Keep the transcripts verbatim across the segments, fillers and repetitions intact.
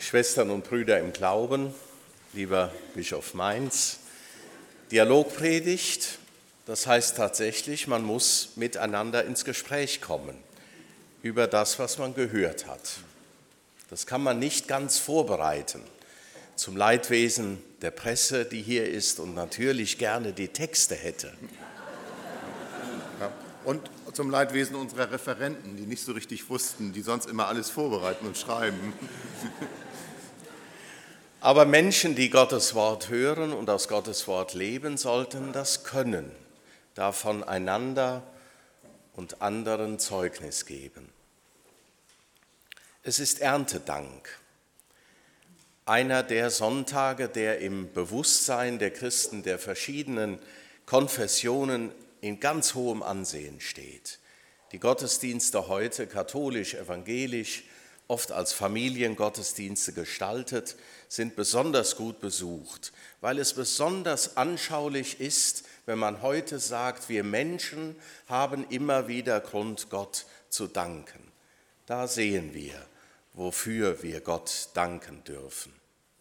Schwestern und Brüder im Glauben, lieber Bischof Mainz, Dialogpredigt, das heißt tatsächlich, man muss miteinander ins Gespräch kommen über das, was man gehört hat. Das kann man nicht ganz vorbereiten. Zum Leidwesen der Presse, die hier ist und natürlich gerne die Texte hätte. Ja, und zum Leidwesen unserer Referenten, die nicht so richtig wussten, die sonst immer alles vorbereiten und schreiben. Aber Menschen, die Gottes Wort hören und aus Gottes Wort leben, sollten das können, davon einander und anderen Zeugnis geben. Es ist Erntedank, einer der Sonntage, der im Bewusstsein der Christen der verschiedenen Konfessionen in ganz hohem Ansehen steht. Die Gottesdienste heute, katholisch, evangelisch, oft als Familiengottesdienste gestaltet, sind besonders gut besucht, weil es besonders anschaulich ist, wenn man heute sagt, wir Menschen haben immer wieder Grund, Gott zu danken. Da sehen wir, wofür wir Gott danken dürfen.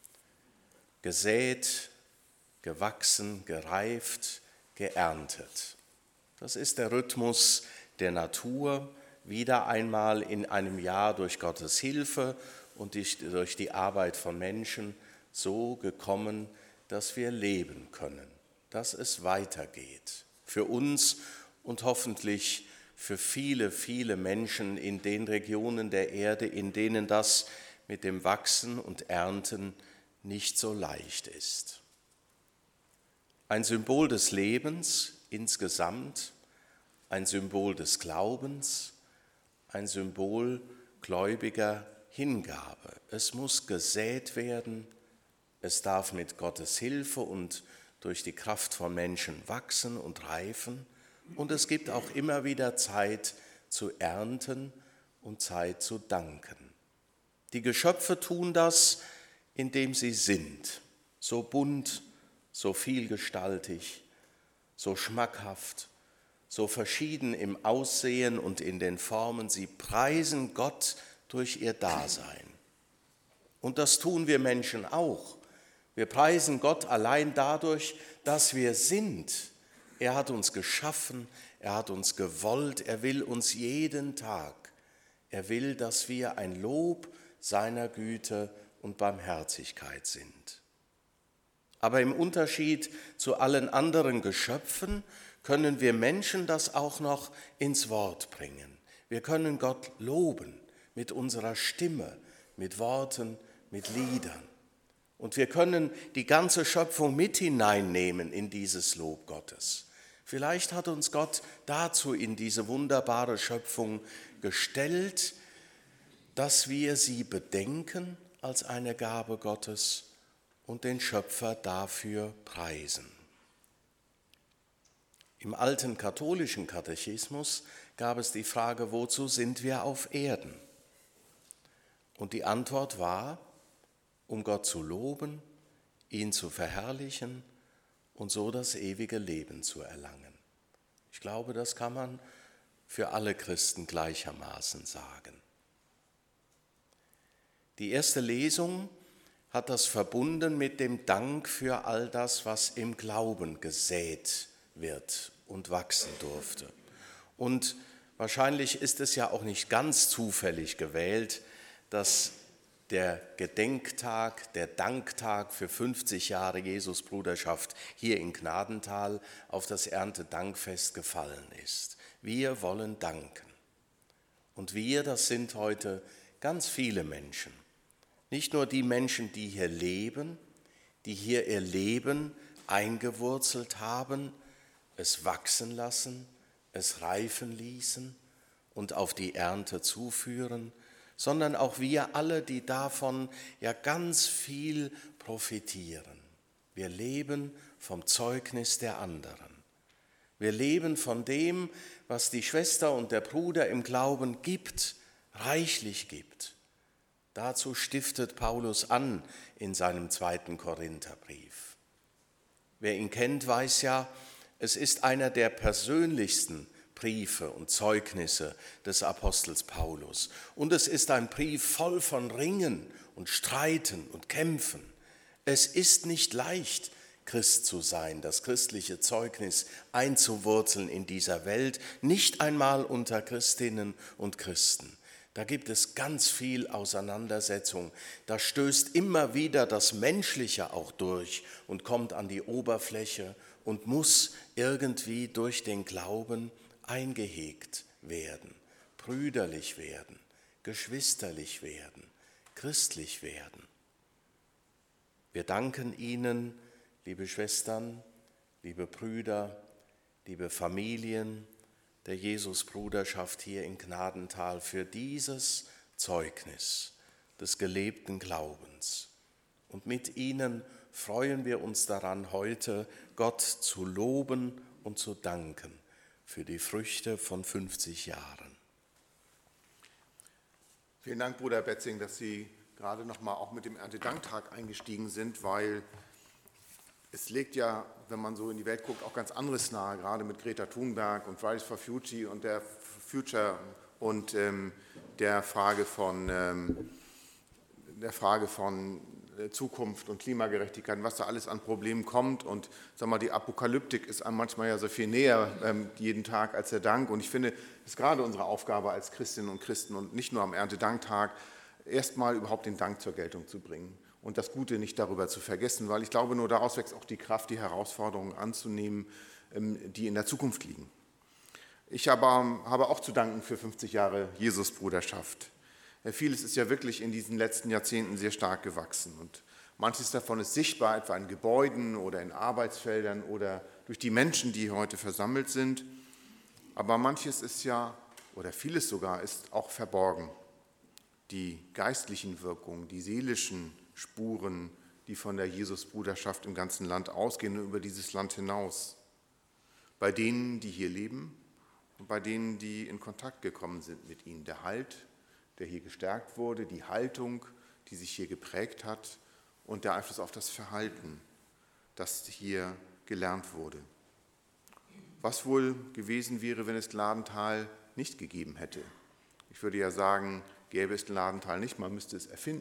Gesät, gewachsen, gereift, geerntet. Das ist der Rhythmus der Natur, wieder einmal in einem Jahr durch Gottes Hilfe und durch die Arbeit von Menschen so gekommen, dass wir leben können, dass es weitergeht. Für uns und hoffentlich für viele, viele Menschen in den Regionen der Erde, in denen das mit dem Wachsen und Ernten nicht so leicht ist. Ein Symbol des Lebens insgesamt, ein Symbol des Glaubens, ein Symbol gläubiger Hingabe. Es muss gesät werden, es darf mit Gottes Hilfe und durch die Kraft von Menschen wachsen und reifen und es gibt auch immer wieder Zeit zu ernten und Zeit zu danken. Die Geschöpfe tun das, indem sie sind, so bunt, so vielgestaltig, so schmackhaft, so verschieden im Aussehen und in den Formen. Sie preisen Gott durch ihr Dasein. Und das tun wir Menschen auch. Wir preisen Gott allein dadurch, dass wir sind. Er hat uns geschaffen, er hat uns gewollt, er will uns jeden Tag. Er will, dass wir ein Lob seiner Güte und Barmherzigkeit sind. Aber im Unterschied zu allen anderen Geschöpfen können wir Menschen das auch noch ins Wort bringen. Wir können Gott loben mit unserer Stimme, mit Worten, mit Liedern. Und wir können die ganze Schöpfung mit hineinnehmen in dieses Lob Gottes. Vielleicht hat uns Gott dazu in diese wunderbare Schöpfung gestellt, dass wir sie bedenken als eine Gabe Gottes und den Schöpfer dafür preisen. Im alten katholischen Katechismus gab es die Frage, wozu sind wir auf Erden? Und die Antwort war, um Gott zu loben, ihn zu verherrlichen und so das ewige Leben zu erlangen. Ich glaube, das kann man für alle Christen gleichermaßen sagen. Die erste Lesung hat das verbunden mit dem Dank für all das, was im Glauben gesät wird und wachsen durfte. Und wahrscheinlich ist es ja auch nicht ganz zufällig gewählt, dass der Gedenktag, der Danktag für fünfzig Jahre Jesusbruderschaft hier in Gnadental auf das Erntedankfest gefallen ist. Wir wollen danken. Und wir, das sind heute ganz viele Menschen. Nicht nur die Menschen, die hier leben, die hier ihr Leben eingewurzelt haben, es wachsen lassen, es reifen ließen und auf die Ernte zuführen, sondern auch wir alle, die davon ja ganz viel profitieren. Wir leben vom Zeugnis der anderen. Wir leben von dem, was die Schwester und der Bruder im Glauben gibt, reichlich gibt. Dazu stiftet Paulus an in seinem zweiten Korintherbrief. Wer ihn kennt, weiß ja, es ist einer der persönlichsten Briefe und Zeugnisse des Apostels Paulus. Und es ist ein Brief voll von Ringen und streiten und kämpfen. Es ist nicht leicht, Christ zu sein, das christliche Zeugnis einzuwurzeln in dieser Welt, nicht einmal unter Christinnen und Christen. Da gibt es ganz viel Auseinandersetzung. Da stößt immer wieder das Menschliche auch durch und kommt an die Oberfläche und muss irgendwie durch den Glauben eingehegt werden, brüderlich werden, geschwisterlich werden, christlich werden. Wir danken Ihnen, liebe Schwestern, liebe Brüder, liebe Familien der Jesusbruderschaft hier in Gnadenthal für dieses Zeugnis des gelebten Glaubens. Und mit Ihnen freuen wir uns daran, heute Gott zu loben und zu danken für die Früchte von fünfzig Jahren. Vielen Dank, Bruder Betzing, dass Sie gerade noch mal auch mit dem Erntedanktag eingestiegen sind, weil es legt ja, wenn man so in die Welt guckt, auch ganz anderes nahe, gerade mit Greta Thunberg und Fridays for Future und der Future und ähm, der Frage von, ähm, der Frage von Zukunft und Klimagerechtigkeit, was da alles an Problemen kommt. Und sag mal, die Apokalyptik ist einem manchmal ja so viel näher ähm, jeden Tag als der Dank. Und ich finde, es ist gerade unsere Aufgabe als Christinnen und Christen und nicht nur am Erntedanktag, erstmal überhaupt den Dank zur Geltung zu bringen und das Gute nicht darüber zu vergessen, weil ich glaube, nur daraus wächst auch die Kraft, die Herausforderungen anzunehmen, die in der Zukunft liegen. Ich aber habe auch zu danken für fünfzig Jahre Jesusbruderschaft. Vieles ist ja wirklich in diesen letzten Jahrzehnten sehr stark gewachsen und manches davon ist sichtbar, etwa in Gebäuden oder in Arbeitsfeldern oder durch die Menschen, die heute versammelt sind. Aber manches ist ja, oder vieles sogar, ist auch verborgen. Die geistlichen Wirkungen, die seelischen Spuren, die von der Jesusbruderschaft im ganzen Land ausgehen und über dieses Land hinaus. Bei denen, die hier leben und bei denen, die in Kontakt gekommen sind mit ihnen. Der Halt, der hier gestärkt wurde, die Haltung, die sich hier geprägt hat und der Einfluss auf das Verhalten, das hier gelernt wurde. Was wohl gewesen wäre, wenn es Gnadenthal nicht gegeben hätte? Ich würde ja sagen, gäbe es Gnadenthal nicht, man müsste es erfinden,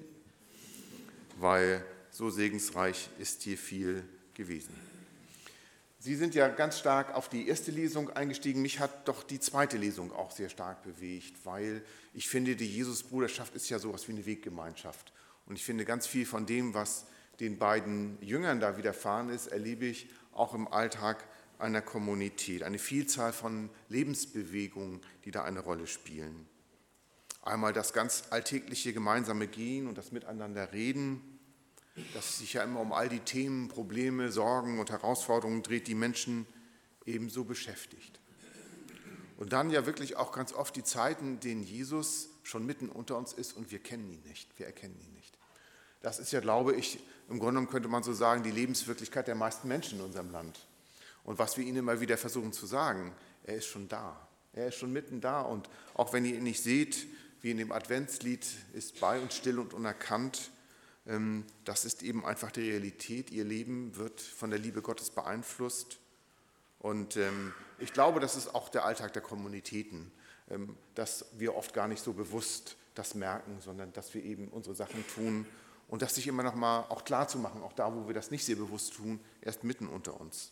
weil so segensreich ist hier viel gewesen. Sie sind ja ganz stark auf die erste Lesung eingestiegen. Mich hat doch die zweite Lesung auch sehr stark bewegt, weil ich finde, die Jesusbruderschaft ist ja sowas wie eine Weggemeinschaft. Und ich finde, ganz viel von dem, was den beiden Jüngern da widerfahren ist, erlebe ich auch im Alltag einer Kommunität. Eine Vielzahl von Lebensbewegungen, die da eine Rolle spielen. Einmal das ganz alltägliche gemeinsame Gehen und das Miteinander reden, das sich ja immer um all die Themen, Probleme, Sorgen und Herausforderungen dreht, die Menschen ebenso beschäftigt. Und dann ja wirklich auch ganz oft die Zeiten, in denen Jesus schon mitten unter uns ist und wir kennen ihn nicht, wir erkennen ihn nicht. Das ist ja, glaube ich, im Grunde genommen könnte man so sagen, die Lebenswirklichkeit der meisten Menschen in unserem Land. Und was wir ihnen immer wieder versuchen zu sagen, er ist schon da, er ist schon mitten da und auch wenn ihr ihn nicht seht, wie in dem Adventslied, ist bei uns still und unerkannt. Das ist eben einfach die Realität. Ihr Leben wird von der Liebe Gottes beeinflusst. Und ich glaube, das ist auch der Alltag der Kommunitäten, dass wir oft gar nicht so bewusst das merken, sondern dass wir eben unsere Sachen tun und das sich immer noch mal auch klar zu machen, auch da, wo wir das nicht sehr bewusst tun, erst mitten unter uns.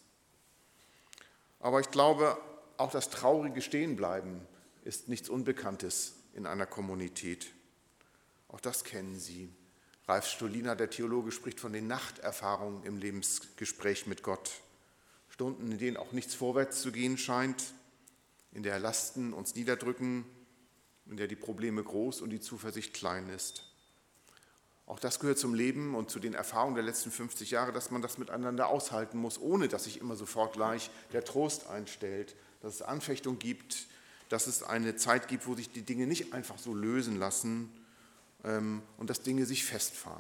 Aber ich glaube, auch das traurige Stehenbleiben ist nichts Unbekanntes in einer Kommunität. Auch das kennen Sie. Ralf Stoliner, der Theologe, spricht von den Nachterfahrungen im Lebensgespräch mit Gott. Stunden, in denen auch nichts vorwärts zu gehen scheint, in der Lasten uns niederdrücken, in der die Probleme groß und die Zuversicht klein ist. Auch das gehört zum Leben und zu den Erfahrungen der letzten fünfzig Jahre, dass man das miteinander aushalten muss, ohne dass sich immer sofort gleich der Trost einstellt, dass es Anfechtung gibt, dass es eine Zeit gibt, wo sich die Dinge nicht einfach so lösen lassen ähm, und dass Dinge sich festfahren.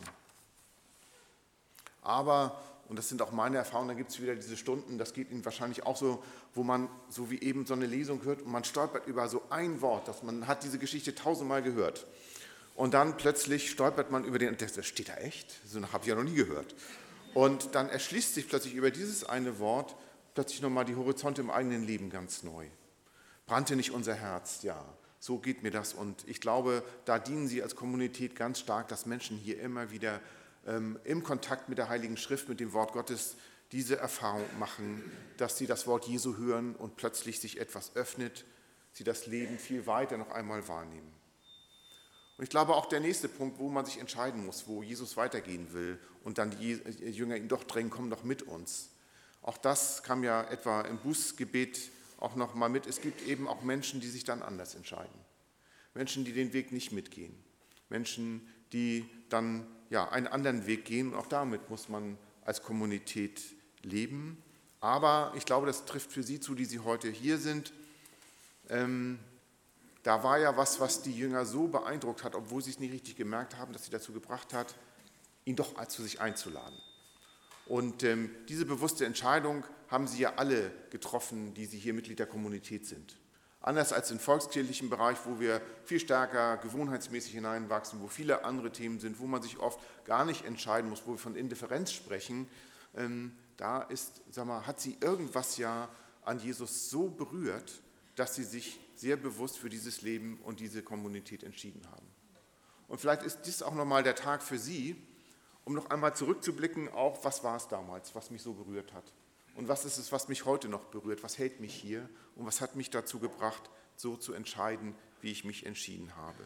Aber, und das sind auch meine Erfahrungen, da gibt es wieder diese Stunden, das geht Ihnen wahrscheinlich auch so, wo man so wie eben so eine Lesung hört und man stolpert über so ein Wort, dass man hat diese Geschichte tausendmal gehört. Und dann plötzlich stolpert man über den, das steht da echt? So habe ich ja noch nie gehört. Und dann erschließt sich plötzlich über dieses eine Wort plötzlich nochmal die Horizonte im eigenen Leben ganz neu. Brannte nicht unser Herz? Ja. So geht mir das. Und ich glaube, da dienen Sie als Kommunität ganz stark, dass Menschen hier immer wieder ähm, im Kontakt mit der Heiligen Schrift, mit dem Wort Gottes, diese Erfahrung machen, dass sie das Wort Jesu hören und plötzlich sich etwas öffnet, sie das Leben viel weiter noch einmal wahrnehmen. Und ich glaube auch der nächste Punkt, wo man sich entscheiden muss, wo Jesus weitergehen will und dann die Jünger ihn doch drängen, komm doch mit uns. Auch das kam ja etwa im Bußgebet auch noch mal mit. Es gibt eben auch Menschen, die sich dann anders entscheiden. Menschen, die den Weg nicht mitgehen. Menschen, die dann ja, einen anderen Weg gehen. Und auch damit muss man als Kommunität leben. Aber ich glaube, das trifft für Sie zu, die Sie heute hier sind. Ähm, da war ja was, was die Jünger so beeindruckt hat, obwohl sie es nicht richtig gemerkt haben, dass sie dazu gebracht hat, ihn doch zu sich einzuladen. Und ähm, diese bewusste Entscheidung haben sie ja alle getroffen, die sie hier Mitglied der Kommunität sind. Anders als im volkskirchlichen Bereich, wo wir viel stärker gewohnheitsmäßig hineinwachsen, wo viele andere Themen sind, wo man sich oft gar nicht entscheiden muss, wo wir von Indifferenz sprechen, ähm, da ist, sag mal, hat sie irgendwas ja an Jesus so berührt, dass sie sich sehr bewusst für dieses Leben und diese Kommunität entschieden haben. Und vielleicht ist dies auch nochmal der Tag für Sie, um noch einmal zurückzublicken auf, was war es damals, was mich so berührt hat. Und was ist es, was mich heute noch berührt, was hält mich hier und was hat mich dazu gebracht, so zu entscheiden, wie ich mich entschieden habe.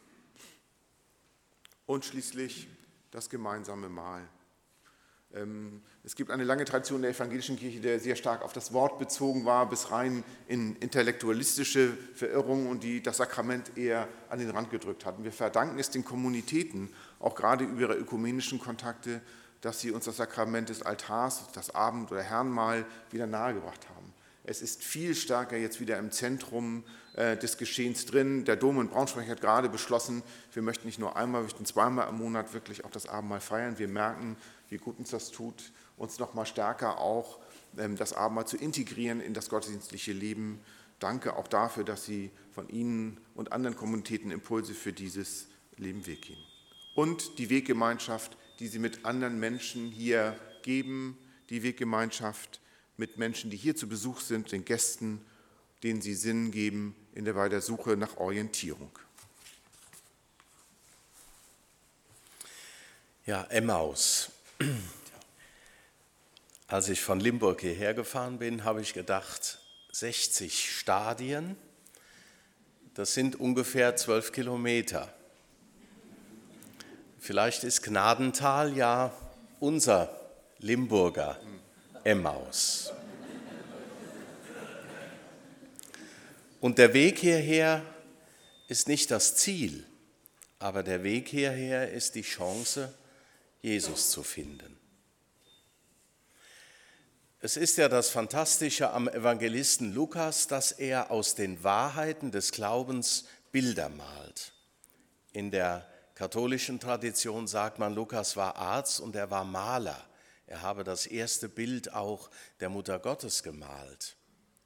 Und schließlich das gemeinsame Mahl. Es gibt eine lange Tradition der evangelischen Kirche, die sehr stark auf das Wort bezogen war, bis rein in intellektualistische Verirrungen und die das Sakrament eher an den Rand gedrückt hatten. Wir verdanken es den Kommunitäten, auch gerade über ihre ökumenischen Kontakte, dass sie uns das Sakrament des Altars, das Abend- oder Herrenmahl wieder nahegebracht haben. Es ist viel stärker jetzt wieder im Zentrum äh, des Geschehens drin. Der Dom in Braunschweig hat gerade beschlossen, wir möchten nicht nur einmal, wir möchten zweimal im Monat wirklich auch das Abendmahl feiern. Wir merken, wie gut uns das tut, uns noch mal stärker auch ähm, das Abendmahl zu integrieren in das gottesdienstliche Leben. Danke auch dafür, dass Sie von Ihnen und anderen Kommunitäten Impulse für dieses Leben weggehen. Und die Weggemeinschaft, die Sie mit anderen Menschen hier geben, die Weggemeinschaft mit Menschen, die hier zu Besuch sind, den Gästen, denen Sie Sinn geben in der, bei der Suche nach Orientierung. Ja, Emmaus. Als ich von Limburg hierher gefahren bin, habe ich gedacht, sechzig Stadien, das sind ungefähr zwölf Kilometer. Vielleicht ist Gnadental ja unser Limburger Emmaus. Und der Weg hierher ist nicht das Ziel, aber der Weg hierher ist die Chance, Jesus zu finden. Es ist ja das Fantastische am Evangelisten Lukas, dass er aus den Wahrheiten des Glaubens Bilder malt. In der katholischen Tradition sagt man, Lukas war Arzt und er war Maler. Er habe das erste Bild auch der Mutter Gottes gemalt.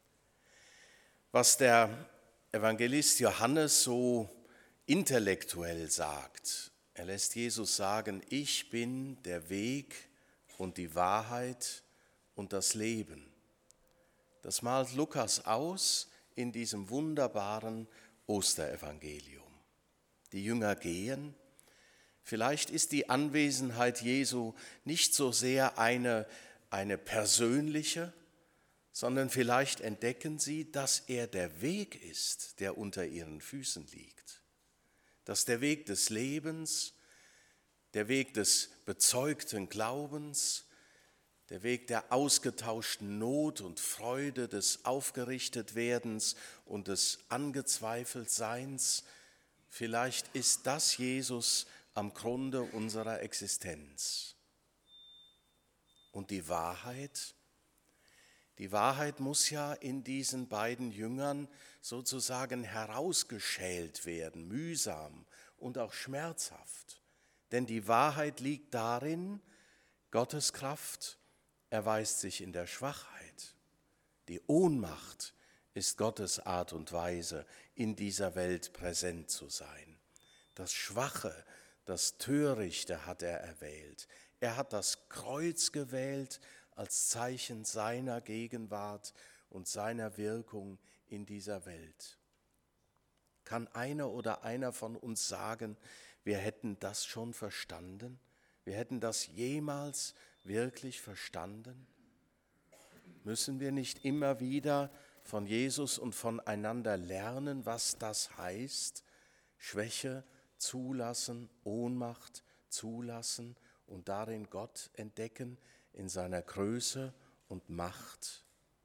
Was der Evangelist Johannes so intellektuell sagt, er lässt Jesus sagen, ich bin der Weg und die Wahrheit und das Leben. Das malt Lukas aus in diesem wunderbaren Osterevangelium. Die Jünger gehen. Vielleicht ist die Anwesenheit Jesu nicht so sehr eine, eine persönliche, sondern vielleicht entdecken sie, dass er der Weg ist, der unter ihren Füßen liegt. Dass der Weg des Lebens, der Weg des bezeugten Glaubens, der Weg der ausgetauschten Not und Freude, des Aufgerichtetwerdens und des Angezweifeltseins, vielleicht ist das Jesus am Grunde unserer Existenz. Und die Wahrheit, die Wahrheit muss ja in diesen beiden Jüngern sozusagen herausgeschält werden, mühsam und auch schmerzhaft. Denn die Wahrheit liegt darin, Gottes Kraft erweist sich in der Schwachheit. Die Ohnmacht ist Gottes Art und Weise, in dieser Welt präsent zu sein. Das Schwache, das Törichte hat er erwählt. Er hat das Kreuz gewählt als Zeichen seiner Gegenwart und seiner Wirkung in dieser Welt. Kann einer oder einer von uns sagen, wir hätten das schon verstanden? Wir hätten das jemals wirklich verstanden? Müssen wir nicht immer wieder von Jesus und voneinander lernen, was das heißt? Schwäche zulassen, Ohnmacht zulassen und darin Gott entdecken in seiner Größe und Macht.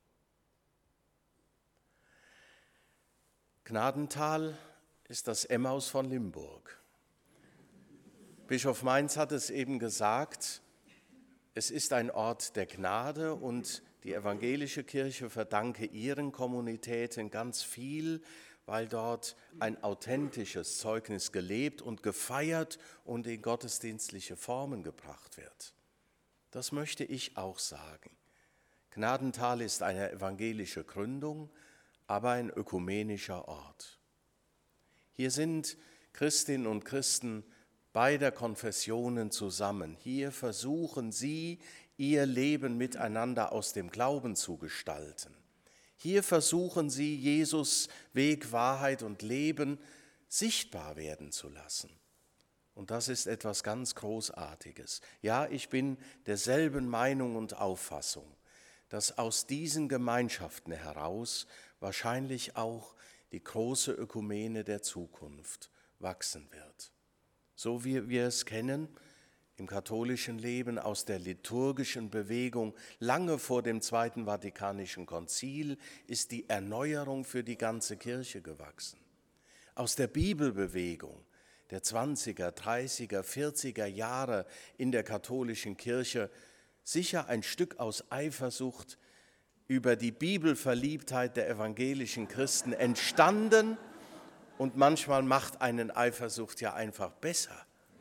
Gnadental ist das Emmaus von Limburg. Bischof Mainz hat es eben gesagt, es ist ein Ort der Gnade und die evangelische Kirche verdanke ihren Kommunitäten ganz viel, weil dort ein authentisches Zeugnis gelebt und gefeiert und in gottesdienstliche Formen gebracht wird. Das möchte ich auch sagen. Gnadental ist eine evangelische Gründung, aber ein ökumenischer Ort. Hier sind Christinnen und Christen beider Konfessionen zusammen. Hier versuchen sie, ihr Leben miteinander aus dem Glauben zu gestalten. Hier versuchen sie, Jesus Weg, Wahrheit und Leben sichtbar werden zu lassen. Und das ist etwas ganz Großartiges. Ja, ich bin derselben Meinung und Auffassung, dass aus diesen Gemeinschaften heraus wahrscheinlich auch die große Ökumene der Zukunft wachsen wird. So wie wir es kennen im katholischen Leben aus der liturgischen Bewegung lange vor dem Zweiten Vatikanischen Konzil ist die Erneuerung für die ganze Kirche gewachsen. Aus der Bibelbewegung der zwanziger, dreißiger, vierziger Jahre in der katholischen Kirche sicher ein Stück aus Eifersucht über die Bibelverliebtheit der evangelischen Christen entstanden. Und manchmal macht einen Eifersucht ja einfach besser.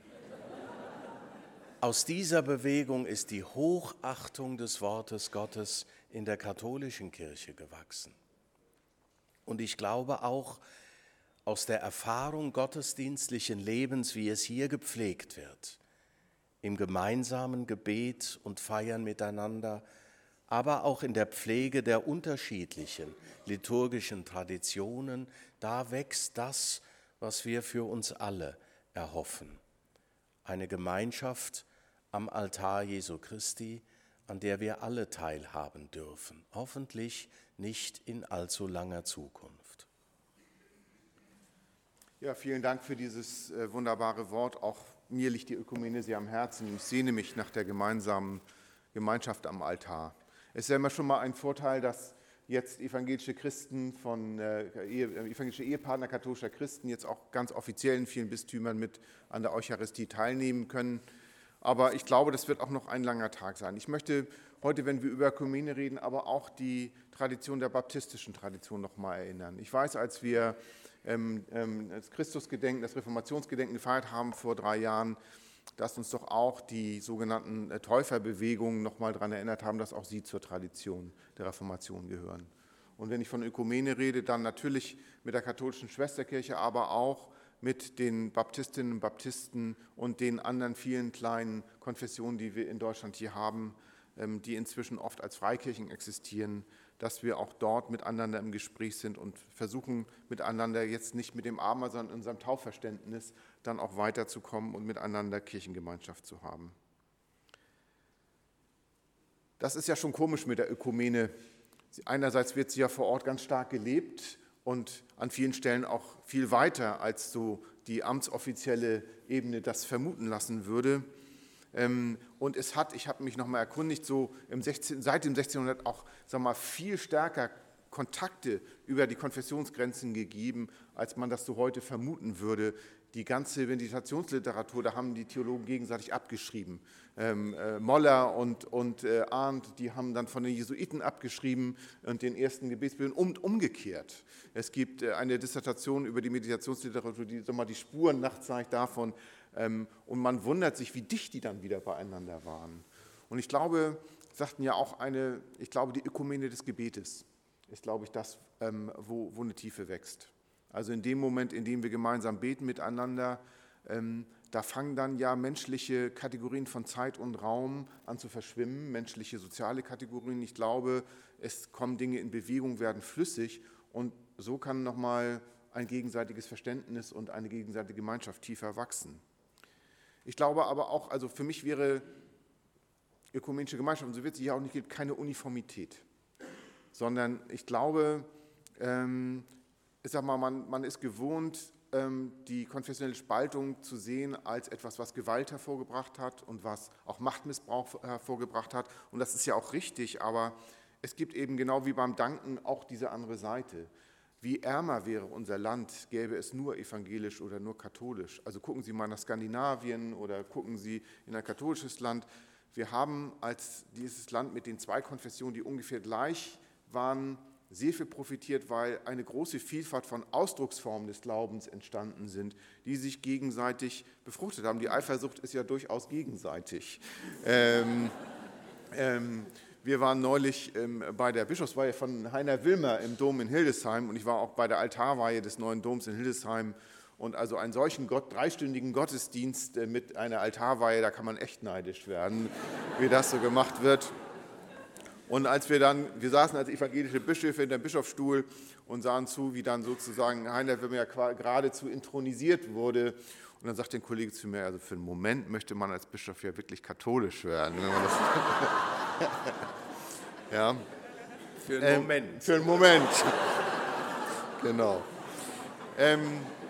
Aus dieser Bewegung ist die Hochachtung des Wortes Gottes in der katholischen Kirche gewachsen. Und ich glaube auch aus der Erfahrung gottesdienstlichen Lebens, wie es hier gepflegt wird, im gemeinsamen Gebet und Feiern miteinander, aber auch in der Pflege der unterschiedlichen liturgischen Traditionen, da wächst das, was wir für uns alle erhoffen. Eine Gemeinschaft am Altar Jesu Christi, an der wir alle teilhaben dürfen, hoffentlich nicht in allzu langer Zukunft. Ja, vielen Dank für dieses äh, wunderbare Wort. Auch mir liegt die Ökumene sehr am Herzen. Ich sehne mich nach der gemeinsamen Gemeinschaft am Altar. Es ist ja immer schon mal ein Vorteil, dass jetzt evangelische Christen von äh, evangelische Ehepartner katholischer Christen jetzt auch ganz offiziell in vielen Bistümern mit an der Eucharistie teilnehmen können. Aber ich glaube, das wird auch noch ein langer Tag sein. Ich möchte heute, wenn wir über Ökumene reden, aber auch die Tradition der baptistischen Tradition noch mal erinnern. Ich weiß, als wir ähm, ähm, das Christusgedenken, das Reformationsgedenken gefeiert haben vor drei Jahren, dass uns doch auch die sogenannten Täuferbewegungen noch mal daran erinnert haben, dass auch sie zur Tradition der Reformation gehören. Und wenn ich von Ökumene rede, dann natürlich mit der katholischen Schwesterkirche, aber auch mit den Baptistinnen und Baptisten und den anderen vielen kleinen Konfessionen, die wir in Deutschland hier haben, die inzwischen oft als Freikirchen existieren, dass wir auch dort miteinander im Gespräch sind und versuchen miteinander jetzt nicht mit dem Abendmahl, sondern in unserem Taufverständnis dann auch weiterzukommen und miteinander Kirchengemeinschaft zu haben. Das ist ja schon komisch mit der Ökumene. Einerseits wird sie ja vor Ort ganz stark gelebt und an vielen Stellen auch viel weiter, als so die amtsoffizielle Ebene das vermuten lassen würde. Und es hat, ich habe mich noch mal erkundigt, so im sechzehnten seit dem sechzehnten Jahrhundert auch, sagen wir mal, viel stärker Kontakte über die Konfessionsgrenzen gegeben, als man das so heute vermuten würde. Die ganze Meditationsliteratur, da haben die Theologen gegenseitig abgeschrieben. Ähm, äh, Moller und, und äh, Arndt, die haben dann von den Jesuiten abgeschrieben und den ersten Gebetsbüchern und umgekehrt. Es gibt äh, eine Dissertation über die Meditationsliteratur, die so mal die Spuren nachzeigt davon. Ähm, und man wundert sich, wie dicht die dann wieder beieinander waren. Und ich glaube, sagten ja auch eine, ich glaube, die Ökumene des Gebetes ist, glaube ich, das, ähm, wo, wo eine Tiefe wächst. Also in dem Moment, in dem wir gemeinsam beten miteinander, ähm, da fangen dann ja menschliche Kategorien von Zeit und Raum an zu verschwimmen, menschliche soziale Kategorien. Ich glaube, es kommen Dinge in Bewegung, werden flüssig und so kann nochmal ein gegenseitiges Verständnis und eine gegenseitige Gemeinschaft tiefer wachsen. Ich glaube aber auch, also für mich wäre ökumenische Gemeinschaft, und so wird sie ja auch nicht, keine Uniformität, sondern ich glaube, ähm, ich sag mal, man, man ist gewohnt, ähm, die konfessionelle Spaltung zu sehen als etwas, was Gewalt hervorgebracht hat und was auch Machtmissbrauch hervorgebracht hat. Und das ist ja auch richtig, aber es gibt eben genau wie beim Danken auch diese andere Seite. Wie ärmer wäre unser Land, gäbe es nur evangelisch oder nur katholisch. Also gucken Sie mal nach Skandinavien oder gucken Sie in ein katholisches Land. Wir haben als dieses Land mit den zwei Konfessionen, die ungefähr gleich waren, sehr viel profitiert, weil eine große Vielfalt von Ausdrucksformen des Glaubens entstanden sind, die sich gegenseitig befruchtet haben. Die Eifersucht ist ja durchaus gegenseitig. ähm, ähm, Wir waren neulich ähm, bei der Bischofsweihe von Heiner Wilmer im Dom in Hildesheim und ich war auch bei der Altarweihe des neuen Doms in Hildesheim. Und also einen solchen Gott, dreistündigen Gottesdienst äh, mit einer Altarweihe, da kann man echt neidisch werden, wie das so gemacht wird. Und als wir dann, wir saßen als evangelische Bischöfe in dem Bischofsstuhl und sahen zu, wie dann sozusagen Heiner Wilmer ja geradezu intronisiert wurde. Und dann sagt ein Kollege zu mir, also für einen Moment möchte man als Bischof ja wirklich katholisch werden. Wenn man das ja. Für einen ähm, Moment. Für einen Moment. Genau. Ähm,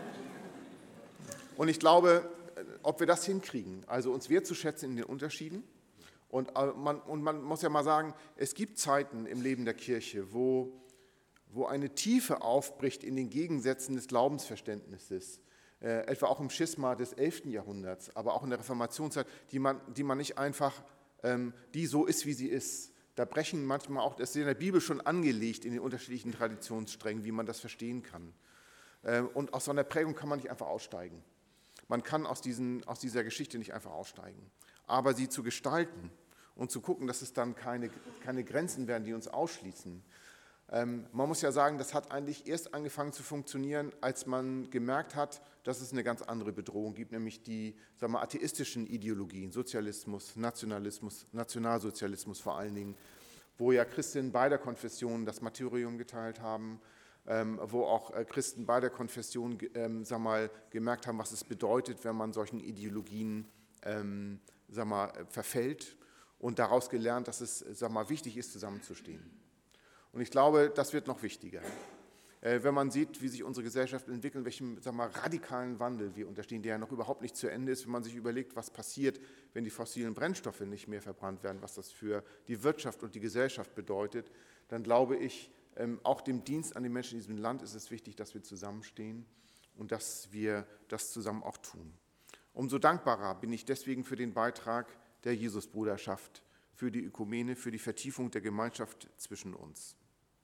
und ich glaube, ob wir das hinkriegen, also uns wertzuschätzen in den Unterschieden. Und man, und man muss ja mal sagen, es gibt Zeiten im Leben der Kirche, wo, wo eine Tiefe aufbricht in den Gegensätzen des Glaubensverständnisses. Äh, etwa auch im Schisma des elften Jahrhunderts, aber auch in der Reformationszeit, die man, die man nicht einfach, ähm, die so ist, wie sie ist. Da brechen manchmal auch, das ist in der Bibel schon angelegt in den unterschiedlichen Traditionssträngen, wie man das verstehen kann. Ähm, und aus so einer Prägung kann man nicht einfach aussteigen. Man kann aus, diesen, aus dieser Geschichte nicht einfach aussteigen. Aber sie zu gestalten und zu gucken, dass es dann keine, keine Grenzen werden, die uns ausschließen. Ähm, man muss ja sagen, das hat eigentlich erst angefangen zu funktionieren, als man gemerkt hat, dass es eine ganz andere Bedrohung gibt, nämlich die, sagen wir, atheistischen Ideologien, Sozialismus, Nationalismus, Nationalsozialismus vor allen Dingen, wo ja Christen beider Konfessionen das Martyrium geteilt haben, ähm, wo auch äh, Christen beider Konfessionen ähm, sag mal, gemerkt haben, was es bedeutet, wenn man solchen Ideologien ähm, sag mal, verfällt und daraus gelernt, dass es sag mal, wichtig ist, zusammenzustehen. Und ich glaube, das wird noch wichtiger. Wenn man sieht, wie sich unsere Gesellschaft entwickelt, welchem sagen wir, radikalen Wandel wir unterstehen, der ja noch überhaupt nicht zu Ende ist, wenn man sich überlegt, was passiert, wenn die fossilen Brennstoffe nicht mehr verbrannt werden, was das für die Wirtschaft und die Gesellschaft bedeutet, dann glaube ich, auch dem Dienst an den Menschen in diesem Land ist es wichtig, dass wir zusammenstehen und dass wir das zusammen auch tun. Umso dankbarer bin ich deswegen für den Beitrag der Jesusbruderschaft, für die Ökumene, für die Vertiefung der Gemeinschaft zwischen uns.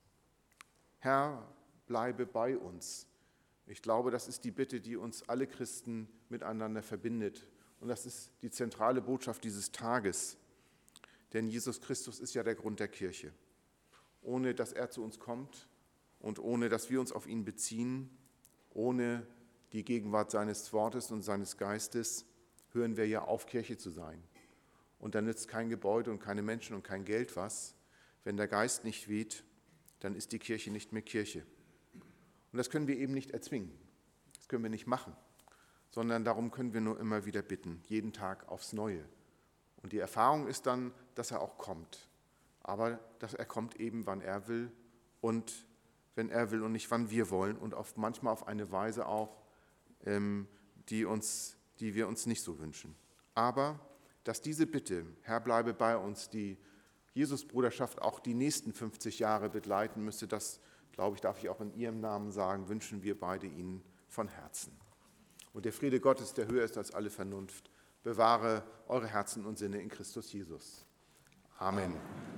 Herr, bleibe bei uns. Ich glaube, das ist die Bitte, die uns alle Christen miteinander verbindet. Und das ist die zentrale Botschaft dieses Tages. Denn Jesus Christus ist ja der Grund der Kirche. Ohne dass er zu uns kommt und ohne dass wir uns auf ihn beziehen, ohne die Gegenwart seines Wortes und seines Geistes, hören wir ja auf, Kirche zu sein. Und dann nützt kein Gebäude und keine Menschen und kein Geld was. Wenn der Geist nicht weht, dann ist die Kirche nicht mehr Kirche. Und das können wir eben nicht erzwingen, das können wir nicht machen, sondern darum können wir nur immer wieder bitten, jeden Tag aufs Neue. Und die Erfahrung ist dann, dass er auch kommt, aber dass er kommt eben, wann er will und wenn er will und nicht, wann wir wollen und auf, manchmal auf eine Weise auch, ähm, die, uns, die wir uns nicht so wünschen. Aber dass diese Bitte, Herr, bleibe bei uns, die Jesusbruderschaft auch die nächsten fünfzig Jahre begleiten müsste, das, glaube ich, darf ich auch in Ihrem Namen sagen, wünschen wir beide Ihnen von Herzen. Und der Friede Gottes, der höher ist als alle Vernunft, bewahre eure Herzen und Sinne in Christus Jesus. Amen. Amen.